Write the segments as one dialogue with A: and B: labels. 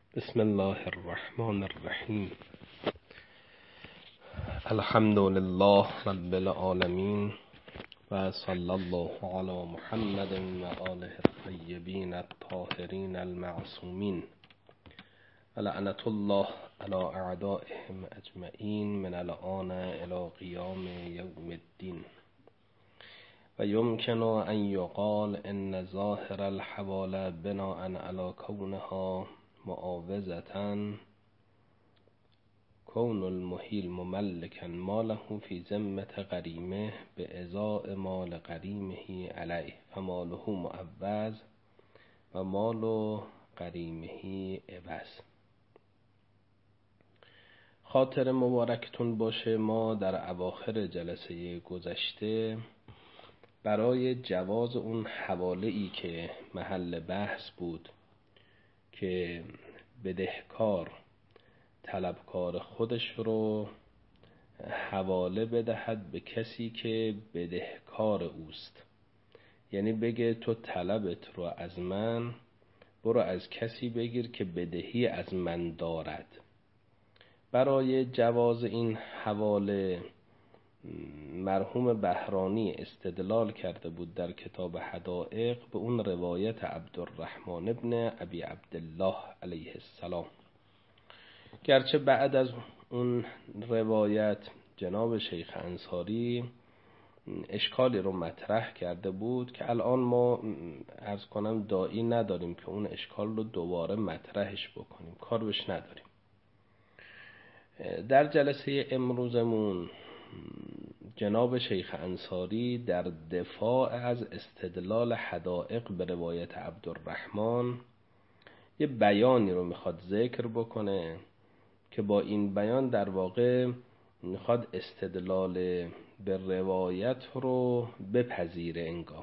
A: بسم الله الرحمن الرحیم. الحمد لله رب العالمین و صلی الله علی محمد و آله الطیبین الطاهرین المعصومین و لعنة الله علی اعدائهم اجمعین من الآن الی قیام یوم الدین. و یمکن ان یقال ان ظاهر الحوال بناء علی کونها معاوضة کون المحیل مملکا ماله فی ذمة غریمه به ازاء مال غریمه علیه فماله معوض و مال غریمه عوض. خاطر مبارکتون باشه، ما در اواخر جلسه گذشته برای جواز اون حواله‌ای که محل بحث بود که بدهکار طلبکار خودش رو حواله بدهد به کسی که بدهکار اوست، یعنی بگه تو طلبت رو از من برو از کسی بگیر که بدهی از من دارد. برای جواز این حواله مرحوم بهرانی استدلال کرده بود در کتاب حدائق به اون روایت عبدالرحمن ابن ابی عبدالله علیه السلام. گرچه بعد از اون روایت جناب شیخ انصاری اشکالی رو مطرح کرده بود که الان ما عرض کنم داعی نداریم که اون اشکال رو دوباره مطرحش بکنیم، کار بهش نداریم. در جلسه امروزمون جناب شیخ انصاری در دفاع از استدلال حدائق به روایت عبدالرحمن یه بیانی رو میخواد ذکر بکنه که با این بیان در واقع میخواد استدلال به روایت رو بپذیره انگار.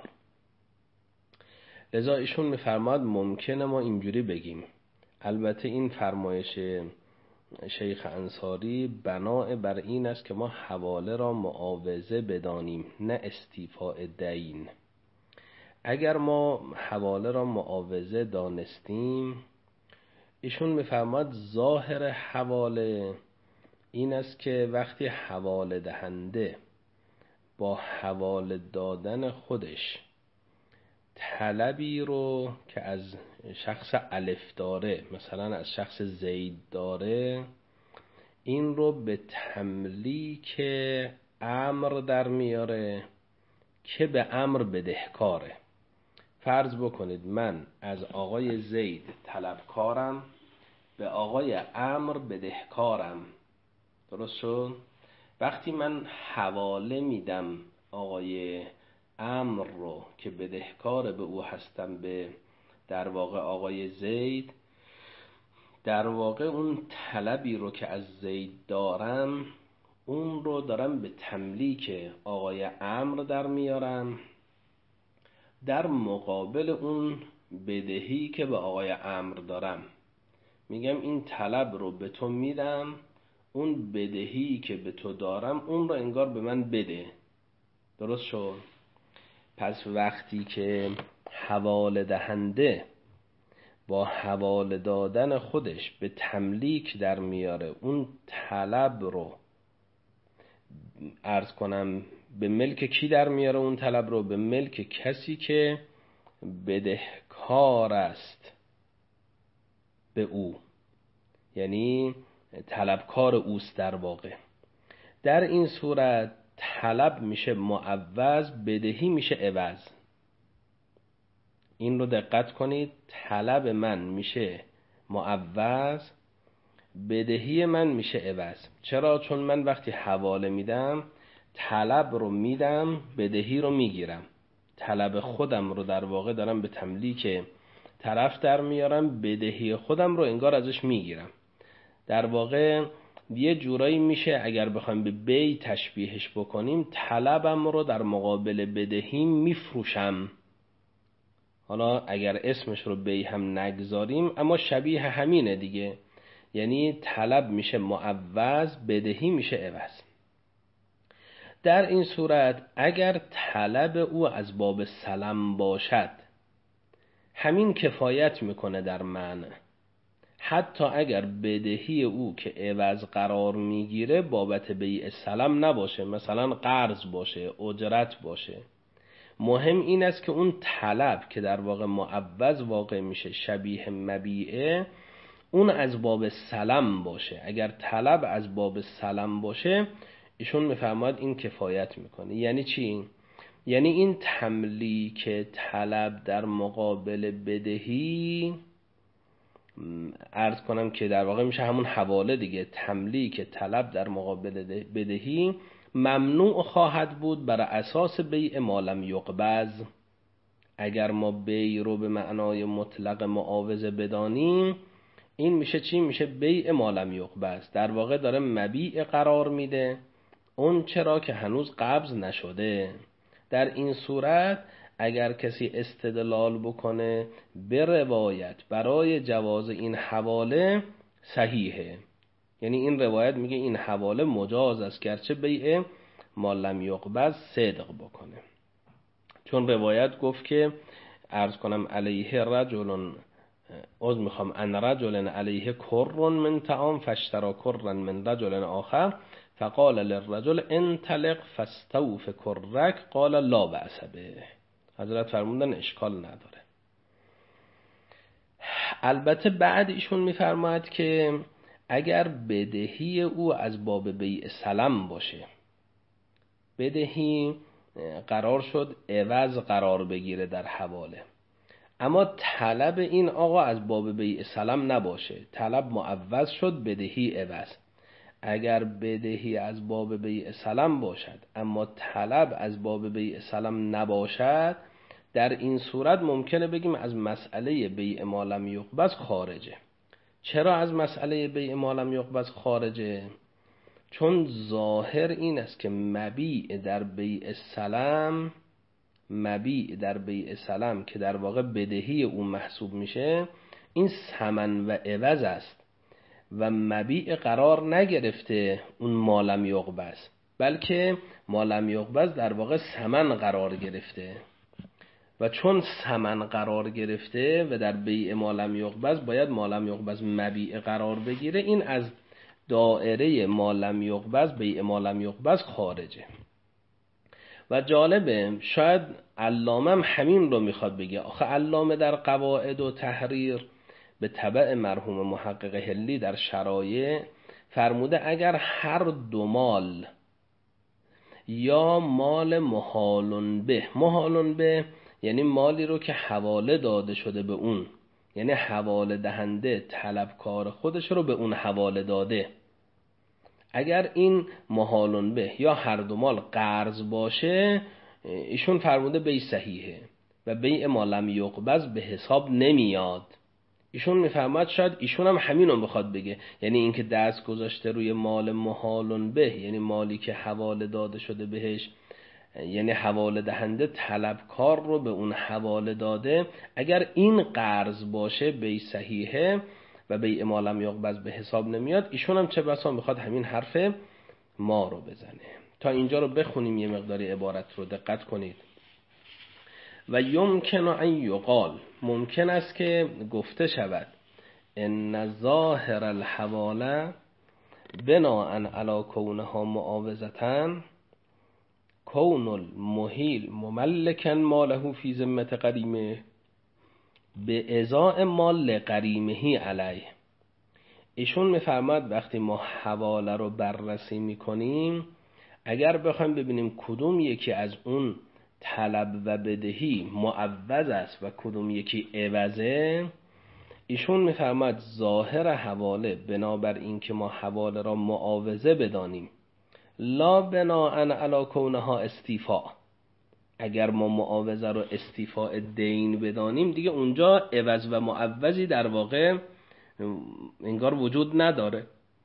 A: لذا ایشون میفرماد ممکنه ما اینجوری بگیم، البته این فرمایش شیخ انصاری بناء بر این است که ما حواله را معاوضه بدانیم نه استیفاء دین. اگر ما حواله را معاوضه دانستیم، ایشون میفرماد ظاهر حواله این است که وقتی حواله دهنده با حواله دادن خودش طلبی رو که از شخص الف داره، مثلا از شخص زید داره، این رو به تملیک امر در میاره که به امر بدهکاره. فرض بکنید من از آقای زید طلبکارم، به آقای عمرو بدهکارم. درست شد؟ وقتی من حواله میدم آقای عمرو رو که بدهکار به او هستم به در واقع آقای زید، در واقع اون طلبی رو که از زید دارم اون رو دارم به تملیک آقای عمرو در میارم، در مقابل اون بدهی که به آقای عمرو دارم. میگم این طلب رو به تو میدم، اون بدهی که به تو دارم اون رو انگار به من بده. درست شد؟ پس وقتی که حواله دهنده با حواله دادن خودش به تملیک در میاره، اون طلب رو عرض کنم به ملک کی در میاره؟ اون طلب رو به ملک کسی که بدهکار است به او، یعنی طلبکار اوست در واقع. در این صورت طلب میشه معوض، بدهی میشه عوض. این رو دقت کنید، طلب من میشه معوض، بدهی من میشه عوض. چرا؟ چون من وقتی حواله میدم طلب رو میدم، بدهی رو میگیرم. طلب خودم رو در واقع دارم به تملیک طرف در میارم، بدهی خودم رو انگار ازش میگیرم. در واقع یه جورایی میشه اگر بخوایم به بی تشبیهش بکنیم، طلبم رو در مقابل بدهی میفروشم. حالا اگر اسمش رو بی هم نگذاریم اما شبیه همینه دیگه، یعنی طلب میشه معوض، بدهی میشه عوض. در این صورت اگر طلب او از باب سلم باشد، همین کفایت میکنه در معنی. حتی اگر بدهی او که عوض قرار میگیره بابت بیع سلم نباشه، مثلا قرض باشه، اجرت باشه. مهم این است که اون طلب که در واقع معوض واقع میشه شبیه مبیعه، اون از باب سلم باشه. اگر طلب از باب سلم باشه ایشون میفرماید این کفایت میکنه. یعنی چی؟ یعنی این تملیک طلب در مقابل بدهی، عرض کنم که در واقع میشه همون حواله دیگه، تملیک طلب در مقابل بدهی ممنوع خواهد بود بر اساس بیع ما لم یقبض. اگر ما بیع رو به معنای مطلق معاوضه بدانیم، این میشه چی؟ میشه بیع ما لم یقبض. در واقع داره مبیع قرار میده اون چرا که هنوز قبض نشده. در این صورت اگر کسی استدلال بکنه به روایت برای جواز این حواله صحیحه، یعنی این روایت میگه این حواله مجاز است گرچه بیع ما لم یقبض صدق بکنه. چون روایت گفت که عرض کنم علیه رجل، ان رجل علیه کر من طعام فاشترى کرا من رجل آخر فقال للرجل انطلق فاستوف کرک قال لا بأس به. حضرت فرمودن اشکال نداره. البته بعد ایشون میفرماید که اگر بدهی او از باب بیع سلم باشه، بدهی قرار شد عوض قرار بگیره در حواله، اما طلب این آقا از باب بیع سلم نباشه، طلب معوض شد بدهی عوض. اگر بدهی از باب بیع سلم باشد اما طلب از باب بیع سلم نباشد، در این صورت ممکنه بگیم از مسئله بیع ما لم یقبض خارجه. چرا از مسئله بیع ما لم یقبض خارجه؟ چون ظاهر این است که مبیع در بیع سلم که در واقع بدهی اون محسوب میشه، این ثمن و عوض است و مبیع قرار نگرفته اون ما لم یقبض، بلکه ما لم یقبض در واقع ثمن قرار گرفته و چون ثمن قرار گرفته و در بیع ما لم یقبض باید ما لم یقبض مبیع قرار بگیره، این از دائره ما لم یقبض بیع ما لم یقبض خارجه. و جالبه شاید علامه هم همین رو میخواد بگه. آخه علامه در قواعد و تحریر به تبع مرحوم محقق حلی در شرایع فرموده اگر هر دو مال یا مال محال به یعنی مالی رو که حواله داده شده به اون، یعنی حواله دهنده طلبکار خودش رو به اون حواله داده، اگر این محال به یا هر دو مال قرض باشه، ایشون فرموده بیع صحیحه و بیع ما لم یقبض به حساب نمیاد. ایشون میفهمد شاید ایشون هم همین رو بخواد بگه، یعنی اینکه دست گذاشته روی مال محال به، یعنی مالی که حواله داده شده بهش، یعنی حواله دهنده طلبکار رو به اون حواله داده، اگر این قرض باشه بیع صحیحه و بیع ما لم یقبض به حساب نمیاد. ایشون هم چه بسا میخواد همین حرف ما رو بزنه. تا اینجا رو بخونیم یه مقداری عبارت رو دقت کنید. و یمکن ان یقال، ممکن است که گفته شود ان ظاهر الحواله بناء علی کونها معاوضتن کون المحیل مملکا ماله فی ذمت قریمه به ازاء مال قریمه علیه. ایشون میفرماد وقتی ما حواله رو بررسی میکنیم، اگر بخوایم ببینیم کدوم یکی از اون طلب و بدهی معوض است و کدوم یکی عوضه، ایشون میفرماد ظاهر حواله بنابر این که ما حواله را معاوضه بدانیم، لا بناء علی کونها استیفاء. اگر ما معاوضه رو استیفاء دین بدانیم، دیگه اونجا عوض و معوضی در واقع انگار وجود نداره.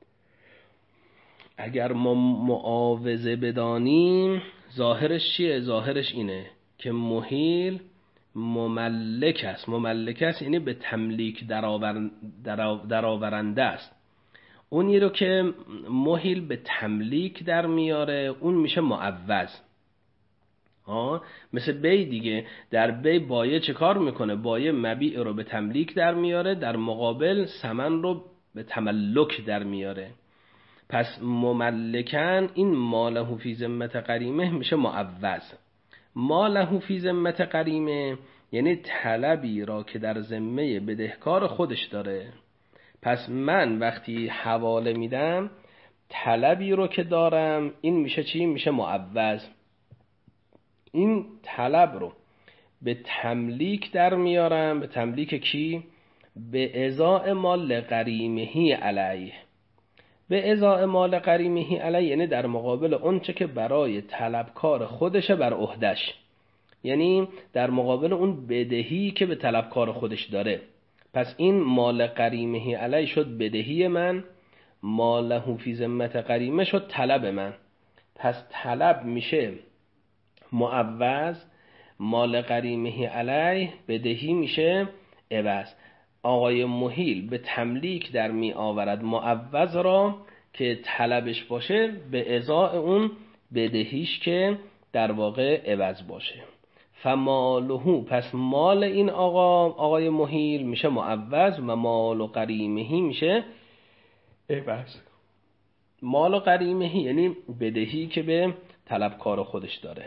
A: اگر ما معاوضه بدانیم، ظاهرش چیه؟ ظاهرش اینه که محیل مملک است. مملک است یعنی به تملیک درآورنده است. اونی رو که محیل به تملیک در میاره اون میشه معوض. مثل بی دیگه، در بی بایه چه کار میکنه؟ بایه مبیع رو به تملیک در میاره، در مقابل ثمن رو به تملک در میاره. پس مملکن این ماله فی ذمت غریمه میشه معوض. ماله فی ذمت غریمه یعنی طلبی را که در ذمه بدهکار خودش داره. پس من وقتی حواله میدم طلبی رو که دارم، این میشه چی؟ میشه معوض. این طلب رو به تملیک در میارم. به تملیک کی؟ به ازاء مال غریمهی علیه. به ازاء مال غریمهی علیه یعنی در مقابل اون چه که برای طلبکار خودشه بر عهدش، یعنی در مقابل اون بدهی که به طلبکار خودش داره. پس این مال غریمهی علیه شد بدهی من، ماله فی ذمت غریمه شد طلب من. پس طلب میشه معوض، مال غریمه علیه بدهی میشه عوض. آقای محیل به تملیک در می آورد معوض را که طلبش باشه به ازاء اون بدهیش که در واقع عوض باشه. فمالهو، پس مال این آقای محیل میشه معوض و مال غریمهی میشه عوض. مال غریمهی یعنی بدهی که به طلبکار خودش داره.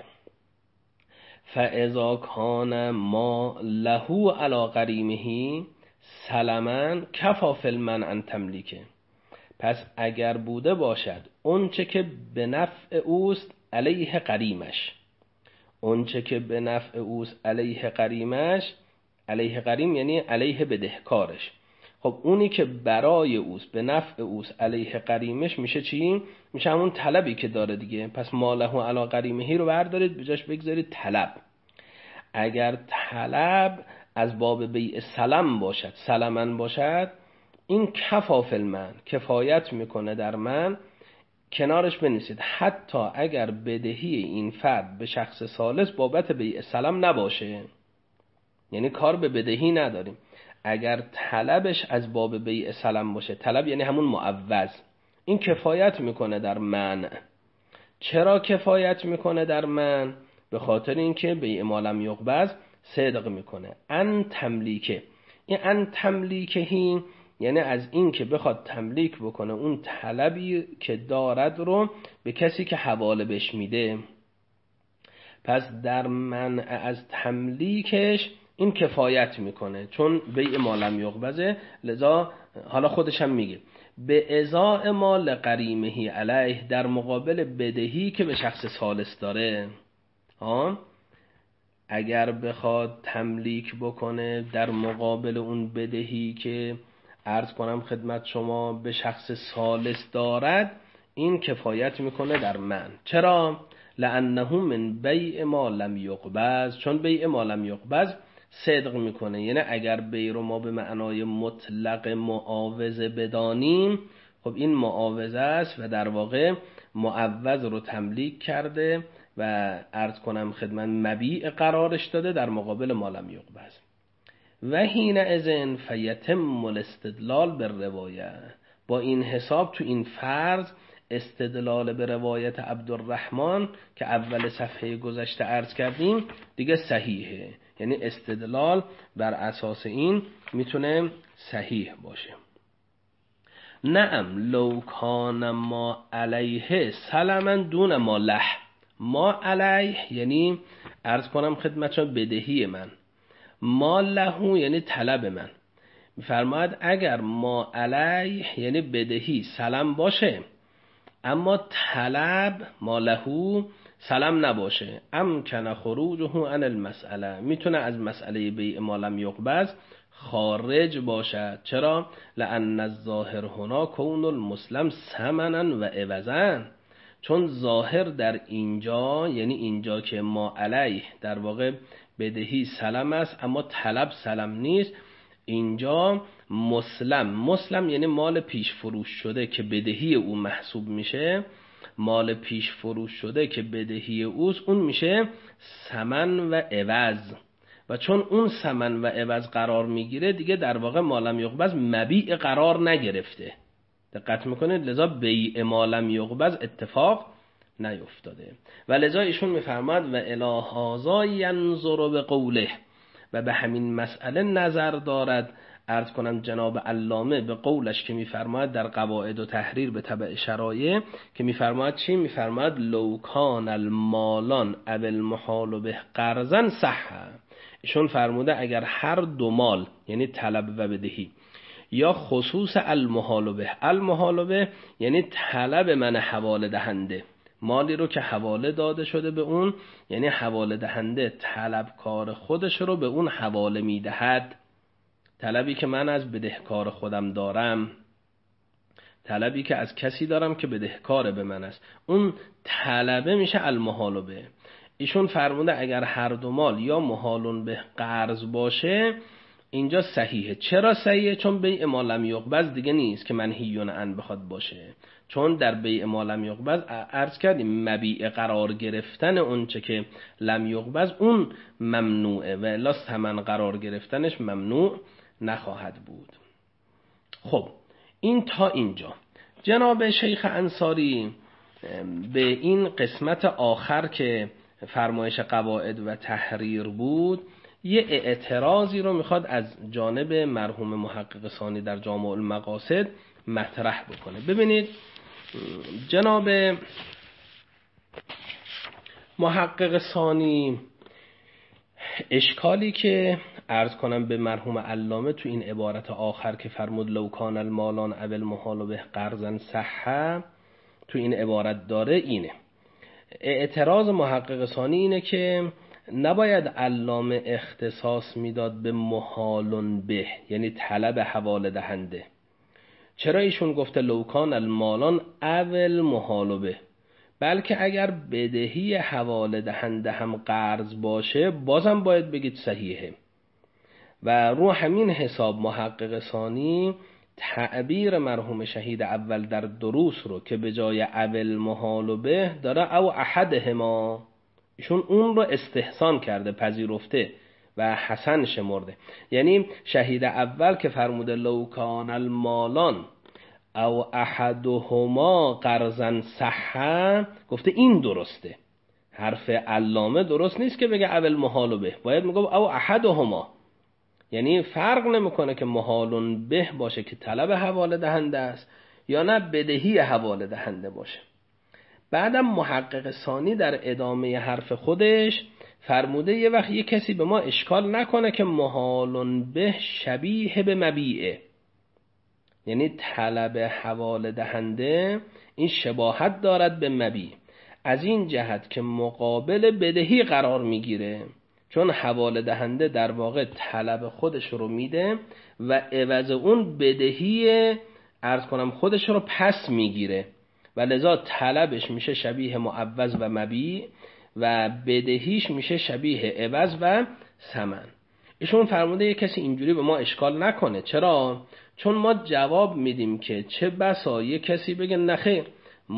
A: فاذا کان ما له علی غریمه سلما کفا فی المنع عن تملیکه. پس اگر بوده باشد اونچه که به نفع اوست علیه غریمش، اونچه که به نفع اوست علیه غریمش، علیه غریم یعنی علیه بدهکارش. خب اونی که برای اوست به نفع اوست علیه غریمش میشه چی؟ میشه همون طلبی که داره دیگه. پس ماله علی غریمهی رو بردارید بجاش بگذارید طلب. اگر طلب از باب بیع سلم باشد، سلمن باشد، این کفا فی المنع کفایت میکنه در من، کنارش بنویسید حتی اگر بدهی این فرد به شخص ثالث بابت بیع سلم نباشه، یعنی کار به بدهی نداریم، اگر طلبش از باب بیع سلم باشه، طلب یعنی همون معوض، این کفایت میکنه در منع. چرا کفایت میکنه در منع؟ به خاطر اینکه بیع ما لم یقبض صدق میکنه. ان تملیکه، این ان تملیکهی یعنی از این که بخواد تملیک بکنه اون طلبی که دارد رو به کسی که حواله بهش میده. پس در منع از تملیکش این کفایت میکنه، چون بیع ما لم یقبضه. لذا حالا خودش هم میگه به ازاء مال غریمه علیه، در مقابل بدهی که به شخص ثالث داره. اگر بخواد تملیک بکنه در مقابل اون بدهی که عرض کنم خدمت شما به شخص ثالث دارد، این کفایت میکنه در من. چرا؟ لانه من بیع ما لم یقبض، چون بیع ما لم یقبض صدق میکنه. یعنی اگر بیع رو ما به معنای مطلق معاوضه بدانیم، خب این معاوضه است و در واقع معوض رو تملیک کرده و عرض کنم خدمت مبیع قرارش داده در مقابل ما لم یقبض. و حین اذن فیتم الاستدلال بالروایه، با این حساب تو این فرض استدلال به روایت عبدالرحمن که اول صفحه گذشته عرض کردیم دیگه صحیحه. یعنی استدلال بر اساس این میتونه صحیح باشه. نعم لو کان ما علیه سلما دون ما له. ما علیه یعنی عرض کنم خدمتشان بدهی من، ما له یعنی طلب من. میفرماید اگر ما علیه یعنی بدهی سلم باشه اما طلب ما له سلم نباشه، امکن خروجه عن المسئله، میتونه از مسئله بیع ما لم یقبض خارج باشد. چرا؟ لان الظاهر هنا کون المسلم ثمنا و عوضا، چون ظاهر در اینجا یعنی اینجا که ما علیه در واقع بدهی سلم است اما طلب سلم نیست، اینجا مسلم یعنی مال پیش فروش شده که بدهی او محسوب میشه، مال پیش فروش شده که بدهی اوست اون میشه ثمن و عوض. و چون اون ثمن و عوض قرار میگیره دیگه در واقع ما لم یقبض مبیع قرار نگرفته. دقت میکنید؟ لذا بیع ما لم یقبض اتفاق نیفتاده. و لذا ایشون میفرماد و الی هذا ینظر بقوله، و به همین مسئله نظر دارد عرض کنم جناب علامه به قولش که میفرماید در قواعد و تحریر به تبع شرایع که میفرماید چی؟ میفرماید لو کان المالان او المحال به قرضا صح. ایشون فرموده اگر هر دو مال یعنی طلب و بدهی یا خصوص المحال به یعنی طلب من حواله دهنده، مالی رو که حواله داده شده به اون، یعنی حواله دهنده طلبکار خودش رو به اون حواله میدهد، طلبی که من از بدهکار خودم دارم، طلبی که از کسی دارم که بدهکار به من است، اون طلبه میشه المحال به. ایشون فرموده اگر هر دو مال یا محالون به قرض باشه اینجا صحیحه. چرا صحیحه؟ چون بیع ما لم یقبض دیگه نیست که منهیون عن بخواد باشه، چون در بیع ما لم یقبض عرض کردیم مبیع قرار گرفتن اون چه که لم یقبض اون ممنوعه و الا ثمن قرار گرفتنش ممنوع نخواهد بود. خب این تا اینجا. جناب شیخ انصاری به این قسمت آخر که فرمایش قواعد و تحریر بود یه اعتراضی رو میخواد از جانب مرحوم محقق ثانی در جامع المقاصد مطرح بکنه. ببینید جناب محقق ثانی اشکالی که عرض کنم به مرحوم علامه تو این عبارت آخر که فرمود لو کان المالان او المحال به قرضا صح تو این عبارت داره اینه. اعتراض محقق ثانی اینه که نباید علامه اختصاص میداد به محال به یعنی طلب حواله دهنده. چرا ایشون گفته لو کان المالان او المحال به؟ بلکه اگر بدهی حواله دهنده هم قرض باشه بازم باید بگید صحیحه. و رو همین حساب محقق ثانی تعبیر مرحوم شهید اول در دروس رو که به جای اول محال به داره او احدهما، ایشون اون رو استحسان کرده، پذیرفته و حسن شمرده. یعنی شهید اول که فرموده لو کان المالان او احدهما قرضا صح گفته این درسته. حرف علامه درست نیست که بگه اول محال به، باید میگه او احدهما، یعنی فرق نمیکنه که محالون به باشه که طلب حواله دهنده است یا نه بدهی حواله دهنده باشه. بعدم محقق ثانی در ادامه حرف خودش فرموده یه وقت یه کسی به ما اشکال نکنه که محالون به شبیه به مبیعه، یعنی طلب حواله دهنده این شباهت دارد به مبیع از این جهت که مقابل بدهی قرار میگیره، چون حواله دهنده در واقع طلب خودش رو میده و عوض اون بدهی عرض کنم خودش رو پس میگیره و لذا طلبش میشه شبیه معوض و مبیع و بدهیش میشه شبیه عوض و ثمن. ایشون فرموده یک کسی اینجوری به ما اشکال نکنه. چرا؟ چون ما جواب میدیم که چه بسا یک کسی بگه نخیر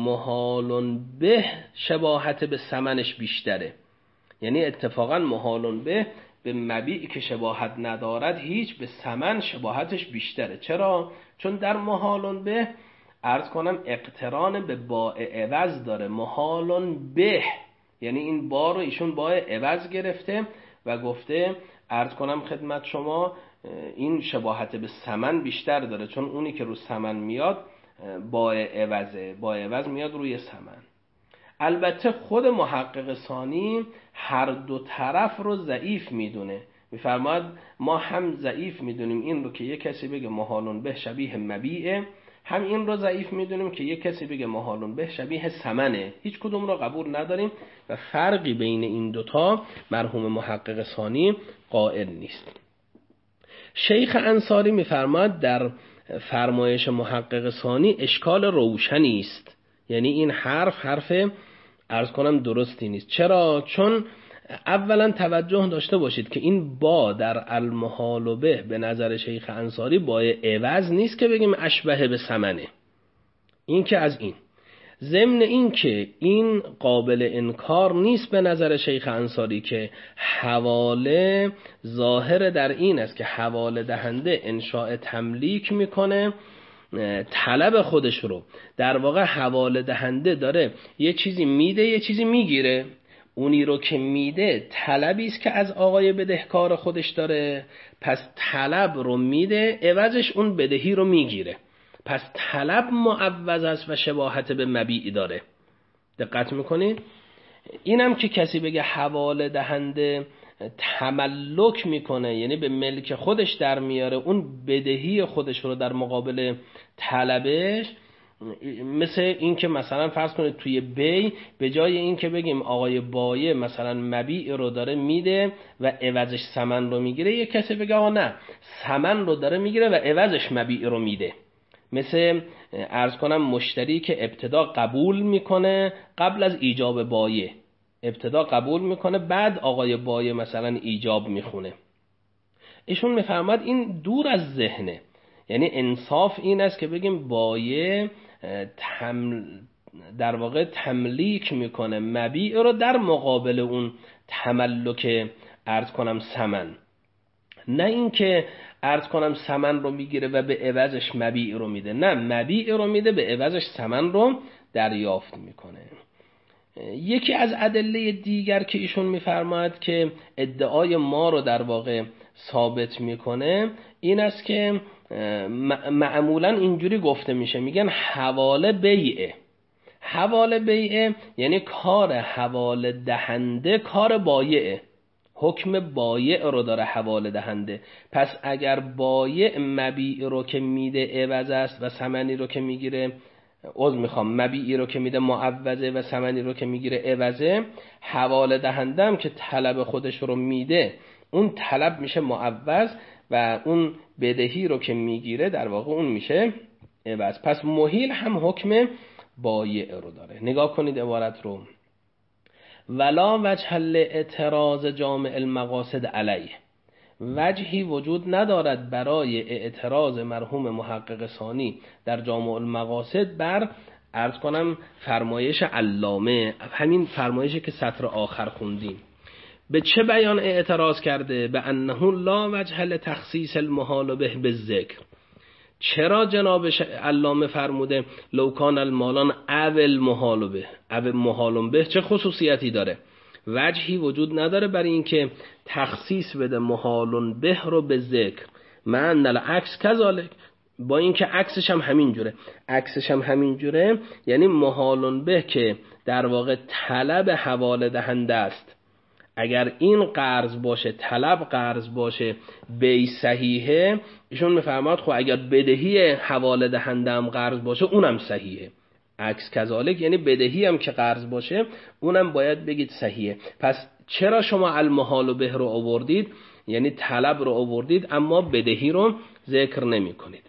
A: محالون به شباهت به ثمنش بیشتره، یعنی اتفاقا محالون به مبیع که شباهت ندارد هیچ به ثمن شباهتش بیشتره. چرا؟ چون در محالون به عرض کنم اقتران به باء عوض داره. محالون به یعنی این با رو ایشون باء عوض گرفته و گفته عرض کنم خدمت شما این شباهت به ثمن بیشتر داره، چون اونی که رو ثمن میاد باء عوضه، باء عوض میاد روی ثمن. البته خود محقق ثانی هر دو طرف رو ضعیف میدونه، میفرماید ما هم ضعیف میدونیم این رو که یک کسی بگه محالون به شبیه مبیعه، هم این رو ضعیف میدونیم که یک کسی بگه محالون به شبیه ثمنه. هیچ کدوم رو قبول نداریم و فرقی بین این دوتا مرحوم محقق ثانی قائل نیست. شیخ انصاری میفرماید در فرمایش محقق ثانی اشکال روشنی است، یعنی این حرف عرض کنم درستی نیست. چرا؟ چون اولا توجه داشته باشید که این با در المحال به نظر شیخ انصاری با عوض نیست که بگیم اشبه به ثمنه، این که از این. ضمن این که این قابل انکار نیست به نظر شیخ انصاری که حواله ظاهر در این است که حواله دهنده انشاء تملیک میکنه طلب خودش رو در واقع حواله دهنده داره یه چیزی میده یه چیزی میگیره، اونی رو که میده طلبی است که از آقای بدهکار خودش داره، پس طلب رو میده عوضش اون بدهی رو میگیره، پس طلب معوض است و شباهت به مبیع داره. دقت میکنید؟ اینم که کسی بگه حواله دهنده تملک میکنه، یعنی به ملک خودش در میاره اون بدهی خودش رو در مقابل طلبش، مثل این که مثلا فرض کنید توی بی به جای این که بگیم آقای بایه مثلا مبیع رو داره میده و عوضش ثمن رو میگیره، یک کسی بگه آقا نه ثمن رو داره میگیره و عوضش مبیع رو میده. مثل عرض کنم مشتری که ابتدا قبول میکنه قبل از ایجاب بایه، ابتدا قبول میکنه بعد آقای بایه مثلا ایجاب میخونه. ایشون میفرماد این دور از ذهنه، یعنی انصاف این است که بگیم بایه در واقع تملیک میکنه مبیع رو در مقابل اون تملک عرض کنم ثمن، نه اینکه عرض کنم ثمن رو میگیره و به عوضش مبیع رو میده، نه مبیع رو میده به عوضش ثمن رو دریافت میکنه. یکی از ادله دیگر که ایشون میفرماید که ادعای ما رو در واقع ثابت میکنه این است که معمولا اینجوری گفته میشه، میگن حواله بیعه. حواله بیعه یعنی کار حواله دهنده کار بایعه، حکم بایع رو داره حواله دهنده. پس اگر بایع مبیع رو که میده عوض است و ثمنی رو که میگیره مبیعی رو که میده معوضه و ثمنی رو که میگیره عوضه، حواله دهنده هم که طلب خودش رو میده اون طلب میشه معوض و اون بدهی رو که میگیره در واقع اون میشه عوض. پس محیل هم حکم بایع رو داره. نگاه کنید عبارت رو، ولا وجه لاعتراض جامع المقاصد علیه، وجهی وجود ندارد برای اعتراض مرحوم محقق ثانی در جامع المقاصد بر عرض کنم فرمایش علامه، همین فرمایشی که سطر آخر خوندیم. به چه بیان اعتراض کرده؟ به انه لا وجه لتخصیص المحال به بالذکر. چرا جناب علامه فرموده لو کان المالان اول محال به، اول محال به چه خصوصیتی داره؟ وجهی وجود نداره برای اینکه تخصیص بده محال به رو به ذکر، من العکس کذالک، با اینکه عکسش هم همین جوره. عکسش هم همین جوره یعنی محال به که در واقع طلب حواله دهنده است، اگر این قرض باشه طلب قرض باشه بی صحیحه، ایشون میفرماد خب اگر بدهی حواله دهنده هم قرض باشه اونم صحیحه، عکس کذالک، یعنی بدهی هم که قرض باشه اونم باید بگید صحیحه. پس چرا شما المحال به رو آوردید، یعنی طلب رو آوردید اما بدهی رو ذکر نمی کنید.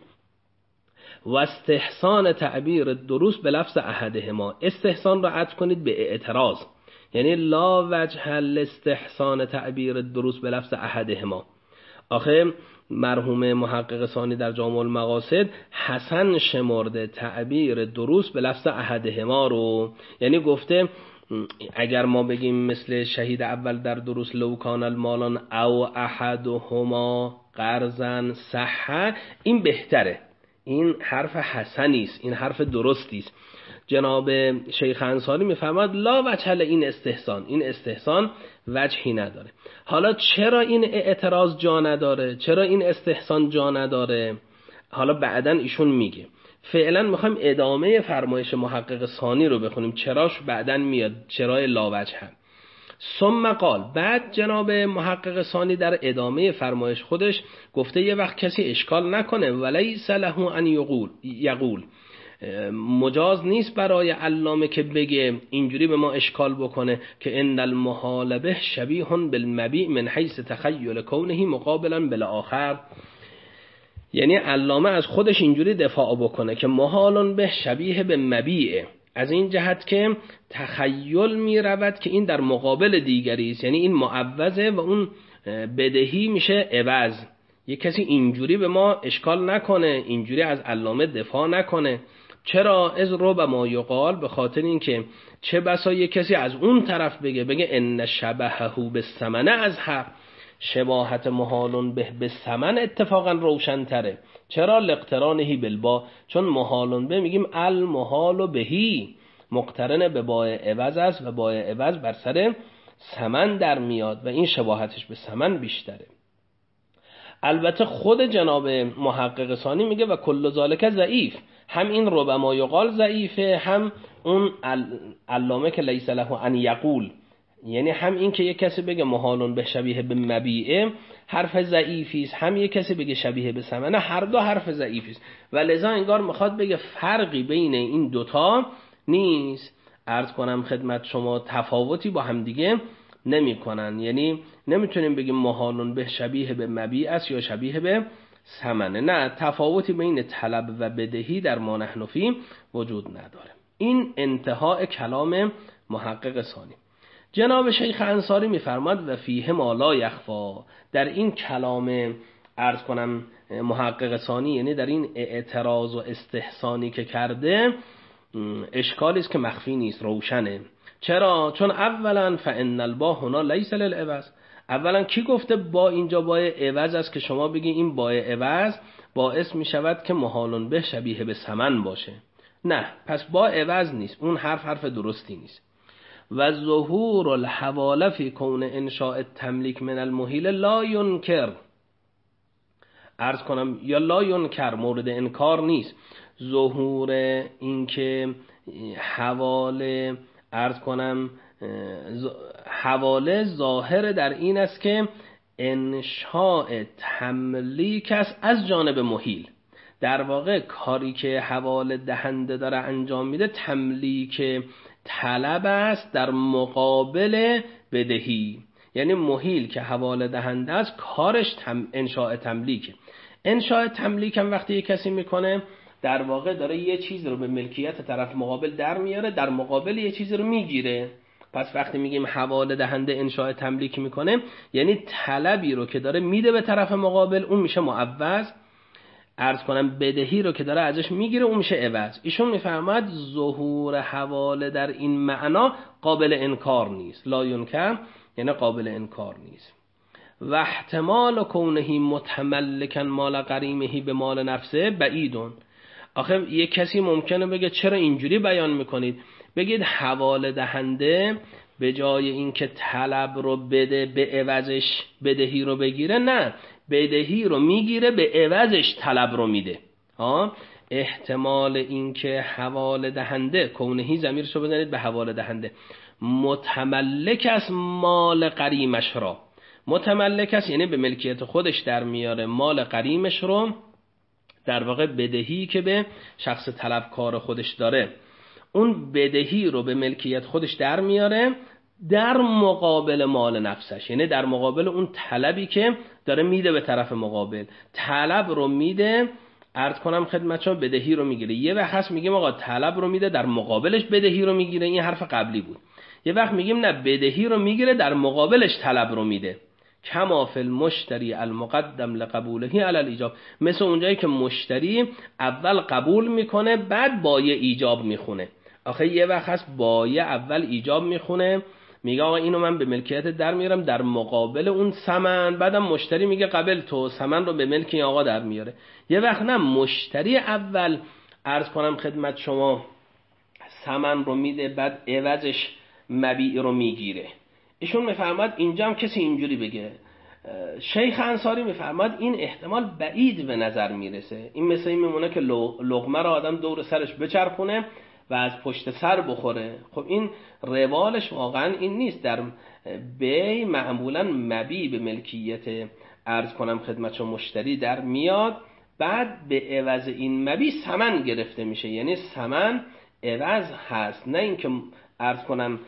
A: و استحسان تعبیر دروس به لفظ احدهما، استحسان رو عطف کنید به اعتراض، یعنی لا وجه لاستحسان تعبیر دروس به لفظ احدهما. آخه مرحوم محقق ثانی در جامع المقاصد حسن شمرده تعبیر دروس به لفظ احدهما رو، یعنی گفته اگر ما بگیم مثل شهید اول در دروس لو کان المالان او احدهما قرضا صح، این بهتره، این حرف حسنی است، این حرف درستی است. جناب شیخ انصاری میفرماد لا وجه این استحسان، این استحسان وجهی نداره. حالا چرا این اعتراض جا نداره، چرا این استحسان جا نداره؟ حالا بعدن ایشون میگه. فعلا میخوایم ادامه فرمایش محقق ثانی رو بخونیم، چراش بعدن میاد، چرای لا وجه هم. ثم قال، بعد جناب محقق ثانی در ادامه فرمایش خودش گفته یه وقت کسی اشکال نکنه ولیس له ان یقول، مجاز نیست برای علامه که بگه اینجوری به ما اشکال بکنه که ان المحال به شبیه بالمبیع من حیث تخیل کونه مقابلا بالآخر، یعنی علامه از خودش اینجوری دفاع بکنه که محال به شبیه به مبیع، از این جهت که تخیل می رود که این در مقابل دیگری است، یعنی این معوضه و اون بدهی میشه عوض. یک کسی اینجوری به ما اشکال نکنه، اینجوری از علامه دفاع نکنه. چرا؟ از ربما یقال، به خاطر این که چه بسا یک کسی از اون طرف بگه ان شبهه بالثمن اظهر، شباهت محال به ثمن اتفاقا روشن تره. چرا؟ لاقترانه بالبا، چون محال به میگیم المحال بهی مقترن به بای عوض است و بای عوض بر سر ثمن در میاد و این شباهتش به ثمن بیشتره. البته خود جناب محقق ثانی میگه و کل ذالک ضعیف، هم این ربما یقال ضعیفه، هم اون علامه که لیس له ان یقول، یعنی هم این که یک کسی بگه محال به شبیه به مبیعه حرف ضعیفی است، هم یک کسی بگه شبیه به ثمنه، هر دو حرف ضعیفی است و لذا انگار میخواد بگه فرقی بین این دوتا نیست. عرض کنم خدمت شما تفاوتی با هم دیگه نمی کنن، یعنی نمیتونیم بگیم محال به شبیه به مبیع است یا شبیه به ثمنه، نه، تفاوتی بین طلب و بدهی در ما نحن فیه وجود نداره. این انتهای کلام محقق ثانی. جناب شیخ انصاری میفرماد و فیه ما لا یخفا، در این کلام عرض کنم محقق ثانی، یعنی در این اعتراض و استحسانی که کرده، اشکالی است که مخفی نیست، روشنه. چرا؟ چون اولا فان البا هنا لیس للعوض، اولا کی گفته با اینجا بای عوض است که شما بگی این بای عوض باعث می شود که محال به شبیه به ثمن باشه؟ نه، پس با عوض نیست، اون حرف درستی نیست. و ظهور الحواله فی کون انشاء التملیک من المحیل لا ینکر، عرض کنم یا لا ینکر، مورد انکار نیست. ظهور اینکه حواله، عرض کنم حواله ظاهر در این است که انشاء تملیک است از جانب محیل. در واقع کاری که حواله دهنده داره انجام میده تملیک طلب است در مقابل بدهی، یعنی محیل که حواله دهنده است کارش انشاء تملیکه. انشاء تملیک هم وقتی یک کسی میکنه در واقع داره یه چیز رو به ملکیت طرف مقابل در میاره، در مقابل یه چیز رو میگیره. پس وقتی میگیم حواله دهنده انشاء تملیک میکنه، یعنی طلبی رو که داره میده به طرف مقابل اون میشه معوض، عرض کنم بدهی رو که داره ازش میگیره اون میشه عوض. ایشون میفرماد ظهور حواله در این معنا قابل انکار نیست، لا ینکر یعنی قابل انکار نیست. و احتمال کونه متملکا مال غریمه به مال نفسه بعیدون. آخه یک کسی ممکنه بگه چرا اینجوری بیان میکنید؟ بگید حواله دهنده به جای اینکه طلب رو بده به عوضش بدهی رو بگیره، نه، بدهی رو میگیره به عوضش طلب رو میده. احتمال اینکه حواله دهنده، کونهی ضمیرش رو بزنید به حواله دهنده، متملک است مال غریمش را، متملک است یعنی به ملکیت خودش در میاره مال غریمش رو، در واقع بدهی که به شخص طلبکار خودش داره، اون بدهی رو به ملکیت خودش در میاره در مقابل مال نفسش، یعنی در مقابل اون طلبی که داره میده به طرف مقابل. طلب رو میده، عرض کنم خدمتشون بدهی رو میگیره. یه وقت هست میگیم آقا طلب رو میده در مقابلش بدهی رو میگیره، این حرف قبلی بود. یه وقت میگیم نه، بدهی رو میگیره در مقابلش طلب رو میده. کما فی المشتری المقدم لقبوله علی الایجاب، مثل اونجایی که مشتری اول قبول میکنه بعد بایع ایجاب میخونه. آخه یه وقت هست بایع اول ایجاب میخونه، میگه آقا اینو من به ملکیت در میارم در مقابل اون ثمن، بعدم مشتری میگه قبل تو ثمن رو به ملک این آقا در میاره. یه وقت نه، مشتری اول عرض کنم خدمت شما ثمن رو میده بعد عوضش مبیع رو میگیره. ایشون میفرماد اینجا هم کسی اینجوری بگه. شیخ انصاری میفرماد این احتمال بعید به نظر میرسه. این مثل این میمونه که لقمه رو آدم دور سرش بچرخونه و از پشت سر بخوره. خب این روالش واقعا این نیست. در بی معمولا مبیع به ملکیت عرض کنم خدمت مشتری در میاد، بعد به عوض این مبیع ثمن گرفته میشه، یعنی ثمن عوض هست، نه اینکه عرض کنم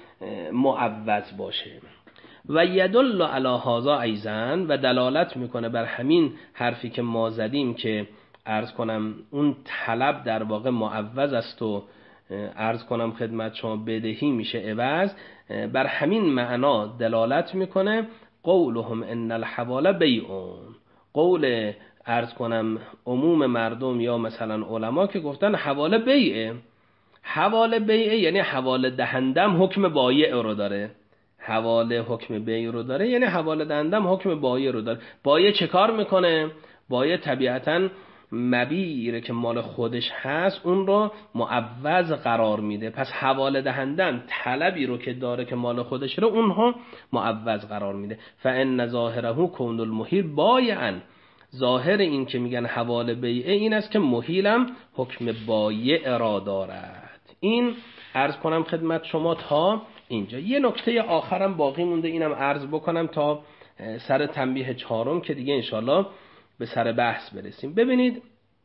A: معوض باشه. و یدل علی هذا ایضا، و دلالت میکنه بر همین حرفی که ما زدیم که عرض کنم اون طلب در واقع معوض است و عرض کنم خدمت شما بدهی میشه عوض، بر همین معنا دلالت میکنه قولهم ان الحواله بیعون، قول عرض کنم عموم مردم یا مثلا علما که گفتن حواله بیعه. حواله بیعه یعنی حواله دهندم حکم بایع رو داره، حواله حکم بیع رو داره، یعنی حواله دهندم حکم بایع رو داره. بایع چه کار میکنه؟ بایع طبیعتاً مبیعی که مال خودش هست اون رو معوض قرار میده، پس حواله دهندم طلبی رو که داره که مال خودش رو اونها معوض قرار میده. فان ظاهره کون المحیل بایعا، ظاهر این که میگن حواله بیعه این است که محیلم حکم بایع را دارد. این عرض کنم خدمت شما تا اینجا. یه نکته آخرم باقی مونده، اینم عرض بکنم تا سر تنبیه 4 که دیگه انشالله به سر بحث برسیم. ببینید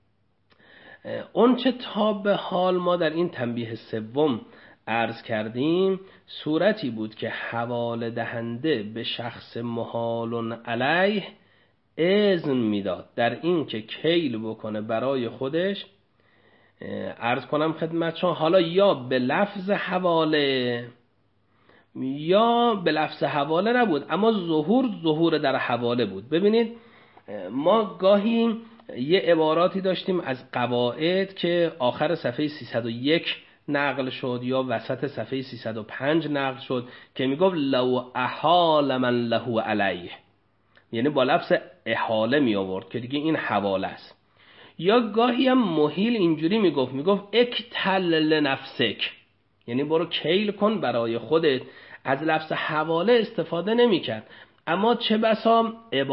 A: اون چه تا به حال ما در این تنبیه 3 عرض کردیم صورتی بود که حواله دهنده به شخص محال علیه اذن میداد در این که کیل بکنه برای خودش. عرض کنم خدمتشون حالا یا به لفظ حواله یا به لفظ حواله نبود، اما ظهور در حواله بود. ببینید ما گاهی یه عباراتی داشتیم از قواعد که آخر صفحه 301 نقل شد یا وسط صفحه 305 نقل شد که میگفت لو احال من له علیه، یعنی با لفظ احاله می آورد که دیگه این حواله است. یا گاهی هم محیل اینجوری میگفت اکتل لنفسک، یعنی برو کیل کن برای خودت. از لفظ حواله استفاده نمیکرد، اما چه بسا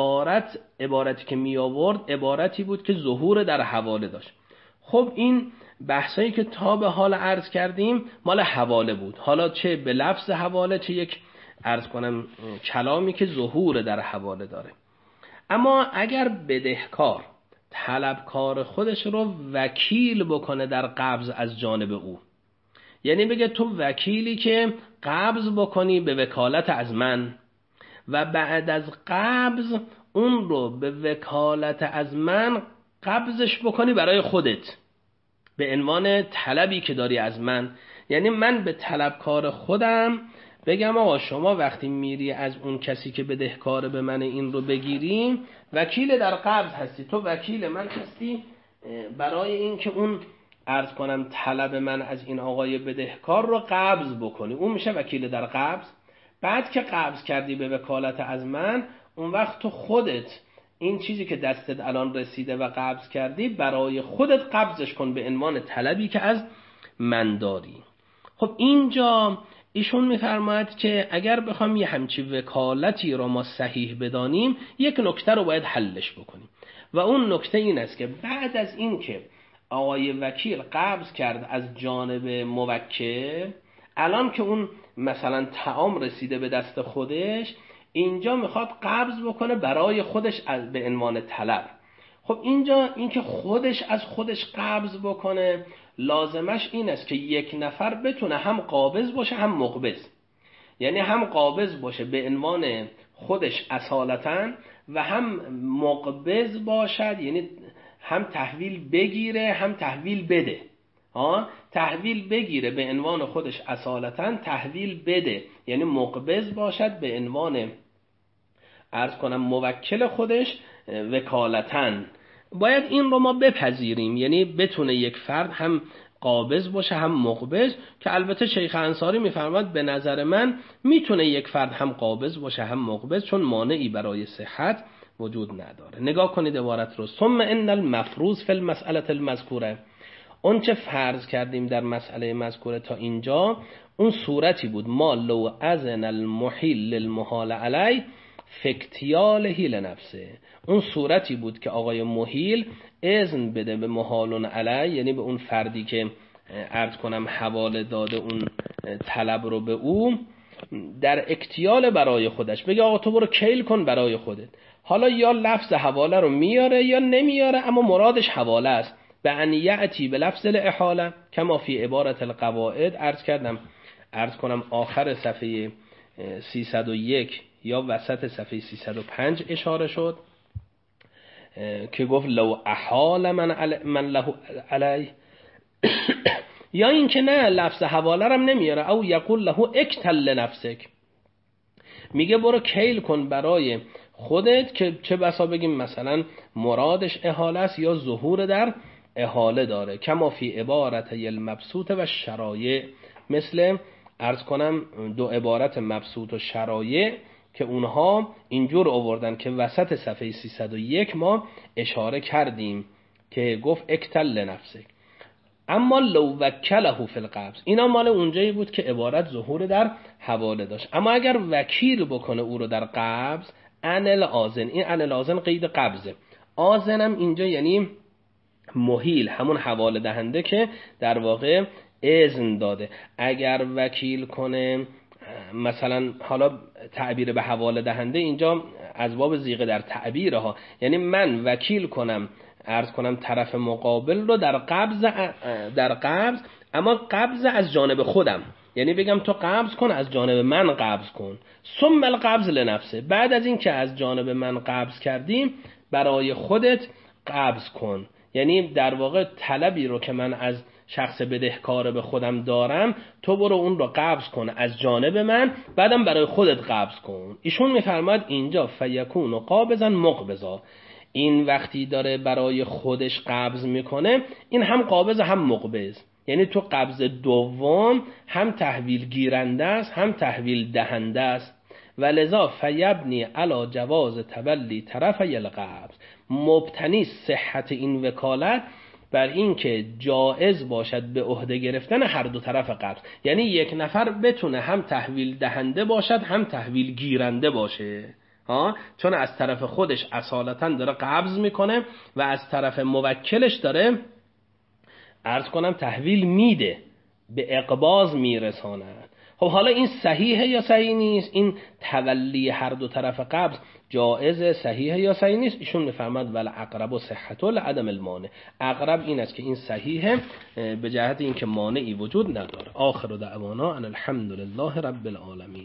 A: عبارتی که می آورد عبارتی بود که ظهور در حواله داشت. خب این بحثایی که تا به حال عرض کردیم مال حواله بود، حالا چه به لفظ حواله چه یک عرض کنم کلامی که ظهور در حواله داره. اما اگر بدهکار طلبکار خودش رو وکیل بکنه در قبض از جانب او، یعنی بگه تو وکیلی که قبض بکنی به وکالت از من و بعد از قبض اون رو به وکالت از من قبضش بکنی برای خودت به عنوان طلبی که داری از من، یعنی من به طلبکار خودم بگم آقا شما وقتی میری از اون کسی که بدهکار به من این رو بگیری وکیل در قبض هستی، تو وکیل من هستی برای این که اون عرض کنم طلب من از این آقای بدهکار رو قبض بکنی، اون میشه وکیل در قبض. بعد که قبض کردی به وکالت از من، اون وقت تو خودت این چیزی که دستت الان رسیده و قبض کردی برای خودت قبضش کن به عنوان طلبی که از من داری. خب اینجا ایشون میفرماید که اگر بخوام یه همچی وکالتی رو ما صحیح بدانیم یک نکته رو باید حلش بکنیم و اون نکته این است که بعد از این که آقای وکیل قبض کرد از جانب موکل، الان که اون مثلا طعام رسیده به دست خودش، اینجا میخواد قبض بکنه برای خودش به عنوان طلب. خب اینجا این که خودش از خودش قبض بکنه لازمش این است که یک نفر بتونه هم قابض باشه هم مقبض، یعنی هم قابض باشه به عنوان خودش اصالتاً و هم مقبض باشد، یعنی هم تحویل بگیره هم تحویل بده. تحویل بگیره به عنوان خودش اصالتاً، تحویل بده یعنی مقبض باشد به عنوان عرض کنم موکل خودش وکالتاً. باید این رو ما بپذیریم، یعنی بتونه یک فرد هم قابض باشه هم مقبض، که البته شیخ انصاری میفرماد به نظر من میتونه یک فرد هم قابض باشه هم مقبض، چون مانعی برای صحت وجود نداره. نگاه کنید عبارت رو، ثم ان المفروض فی المسئله المذکوره، اون چه فرض کردیم در مسئله مذکوره تا اینجا اون صورتی بود ما لو اذن المحیل للمحال علی فاکتیاله لنفسه، اون صورتی بود که آقای محیل اذن بده به محال علی، یعنی به اون فردی که عرض کنم حواله داده اون طلب رو به او در اکتیال برای خودش، بگه آقا تو برو کیل کن برای خودت. حالا یا لفظ حواله رو میاره یا نمیاره، اما مرادش حواله است. به ان یأتی به لفظ الاحاله کما فی عبارت القواعد، عرض کنم آخر صفحه 301 یا وسط صفحه 305 اشاره شد که گفت لو احال من له علی یا این که نه لفظ حواله رم نمیاره، او یقول له اکتل لنفسک، میگه برو کیل کن برای خودت، که چه بسا بگیم مثلا مرادش احاله است یا ظهور در احاله داره، کما فی عبارت المبسوط و شرایع، مثل عرض کنم دو عبارت مبسوط و شرایع که اونها اینجور آوردن که وسط صفحه 301 ما اشاره کردیم که گفت اکتل لنفسک. اما لو وکله فی القبض، اینا مال اونجایی بود که عبارت ظهور در حواله داشت. اما اگر وکیل بکنه او رو در قبض، ان الآذن، این ان الآذن قید قبضه، آذنم اینجا یعنی محیل، همون حواله دهنده که در واقع اذن داده. اگر وکیل کنه، مثلا حالا تعبیر به حواله دهنده اینجا از باب صیغه در تعبیره ها، یعنی من وکیل کنم عرض کنم طرف مقابل رو در قبض، اما قبض از جانب خودم، یعنی بگم تو قبض کن، از جانب من قبض کن. ثم القبض لنفسه، بعد از این که از جانب من قبض کردیم برای خودت قبض کن. یعنی در واقع طلبی رو که من از شخص بدهکار به خودم دارم، تو برو اون رو قبض کن از جانب من، بعدم برای خودت قبض کن. ایشون میفرماد اینجا فیکون قابضا مقبضا، این وقتی داره برای خودش قبض میکنه، این هم قابض هم مقبض، یعنی تو قبض دوم هم تحویل گیرنده است هم تحویل دهنده است. ولذا فیبنی علی جواز تولی طرفی القبض، مبتنی صحت این وکالت بر این که جائز باشد به عهده گرفتن هر دو طرف قبض، یعنی یک نفر بتونه هم تحویل دهنده باشد هم تحویل گیرنده باشه، چون از طرف خودش اصالتا داره قبض میکنه و از طرف موکلش داره عرض کنم تحویل میده، به اقباض میرساند. خب حالا این صحیحه یا صحیح نیست؟ این تولی هر دو طرف قبض جائزه، صحیحه یا صحیح نیست؟ ایشون میفرماد ول اقرب و صحته لعدم المانع، اقرب این است که این صحیحه به جهت اینکه مانعی وجود نداره. آخر دعوانا ان الحمد لله رب العالمین.